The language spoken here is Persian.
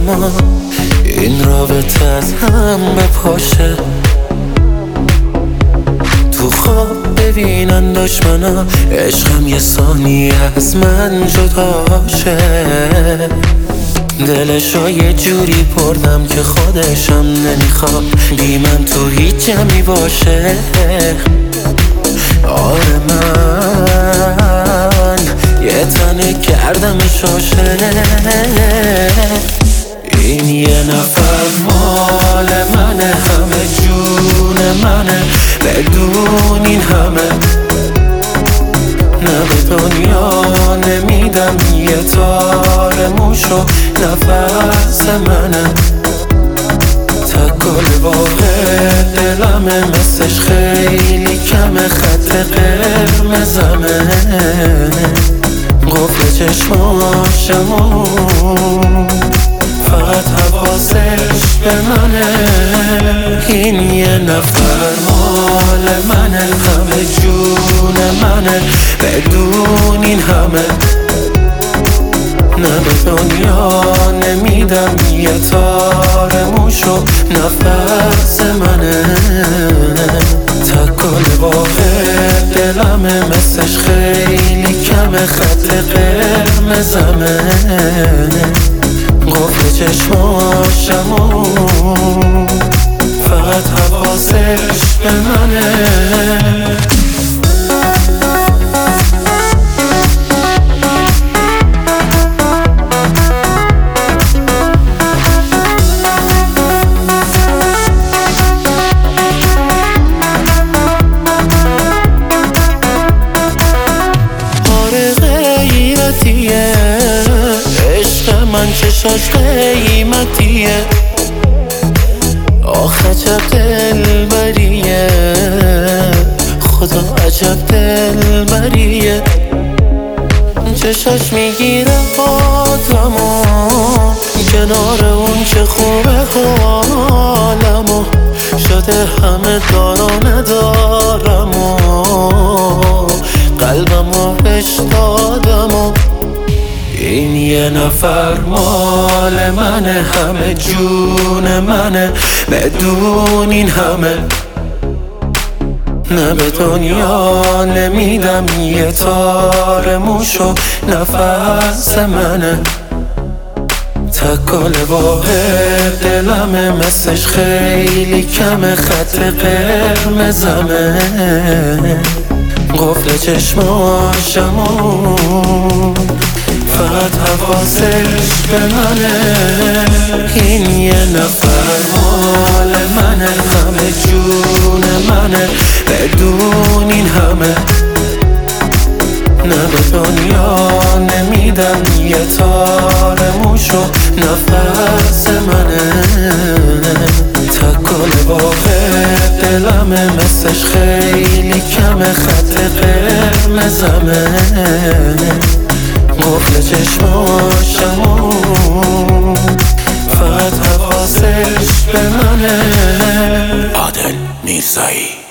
ما این رابطه از هم بپاشه. تو خواب ببینن دشمنا عشقم یه ثانیه از من جداشه. دلشو یه جوری بردم که خودشم نمیخواد بی من تو هیچ جمعی باشه. آره من یه تنه کردمش عاشق. این یه نفر مال منه، همه جون منه، بدون این همه نه به دنیا نمیدم یه تار موشو نفس منه. تکل واقع دلمه مثلش خیلی کمه، خط قرمزمه قفل چشماشمو فقط حواسش به منه. این یه نفر مال منه، همه جون منه، بدون این همه نه به دنیا نمیدم یه تار موشو نفس منه. تکل واقع دلمه مثلش خیلی کمه، خط قرمزمه قفل چشماشمو فقط حواسش به منه. عشق من چشاش قیمتیه، آخ عجب دلبریه، خدا عجب دلبریه. چشاش میگیره آدمو کنار اون که خوبه حالمو، شده همه دار و ندارم و قلبمو بهش دادم. این یه نفر مال منه، همه جون منه، بدون این همه نه به دنیا نمیدم یه تار موشو نفس منه. تکل واقع دلمه مثلش خیلی کمه، خط قرمزمه قفل چشماشمو فقط حواسش به منه. این یه نفر مال منه، همه جون منه، بدون این همه نه به دنیا نمیدم یه تار موشو نفس منه. تکل واقع دلمه مثلش خیلی کمه، خط قرمزمه قفل چشماشمو فقط حواسش به منه. عادل میرزایی.